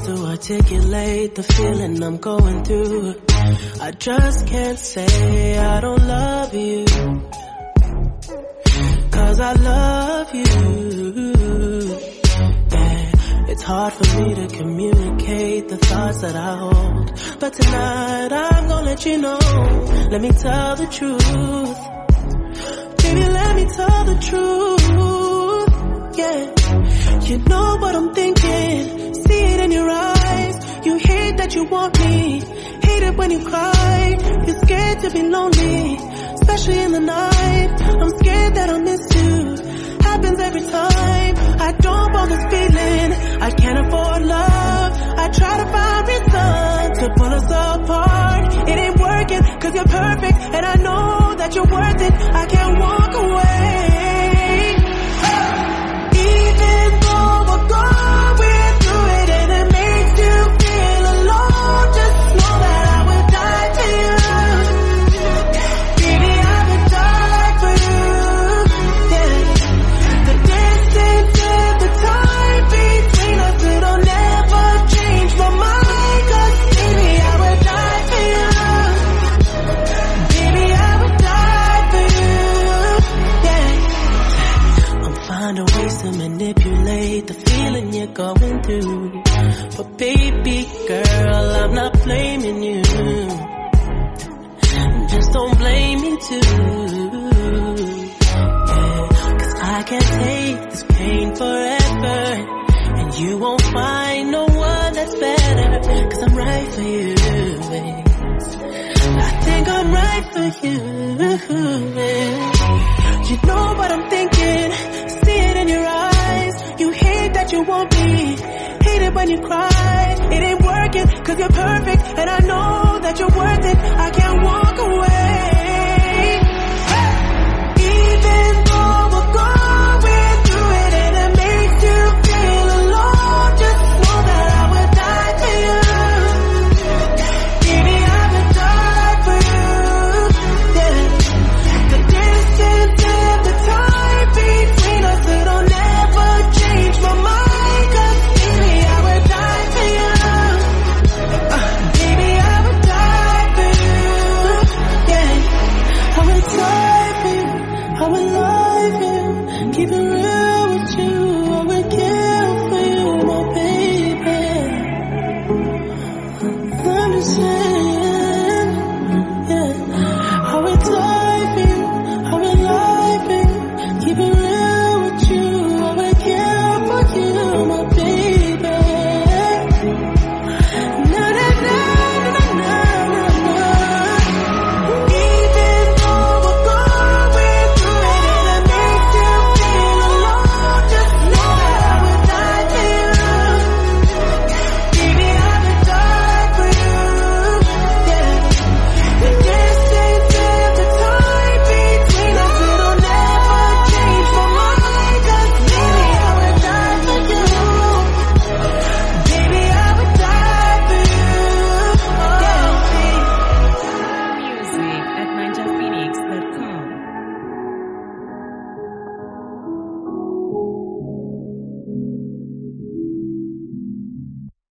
to articulate the feeling I'm going through. I just can't say I don't love you, 'cause I love you. Yeah, it's hard for me to communicate the thoughts that I hold, but tonight I'm gonna let you know. Let me tell the truth. Baby, let me tell the truth. Yeah, you know what I'm thinking. See it in your eyes. You hate that you want me. Hate it when you cry. You're scared to be lonely, especially in the night. I'm scared that I'll miss you. Happens every time. I don't want this feeling. I can't afford love. I try to find reason to pull us apart. It ain't working 'cause you're perfect, and I know that you're worth it. I can't walk away. Even though we're going through it and it makes you feel alone, just know that I would die for you. Baby, I would die for you. Yeah. The distance and the time between us, it'll never change my mind, 'cause baby, I would die for you. Baby, I would die for you. Yeah. I'm finding ways to manipulate the feeling you're going through, but baby girl, I'm not blaming you. Just don't blame me too. Yeah, 'cause I can't take this pain forever, and you won't find no one that's better, 'cause I'm right for you, babe. I think I'm right for you. You know what I'm thinking. See it in your eyes. You hate that you want me. Hate it when you cry. It ain't working 'cause you're perfect, and I know that you're worth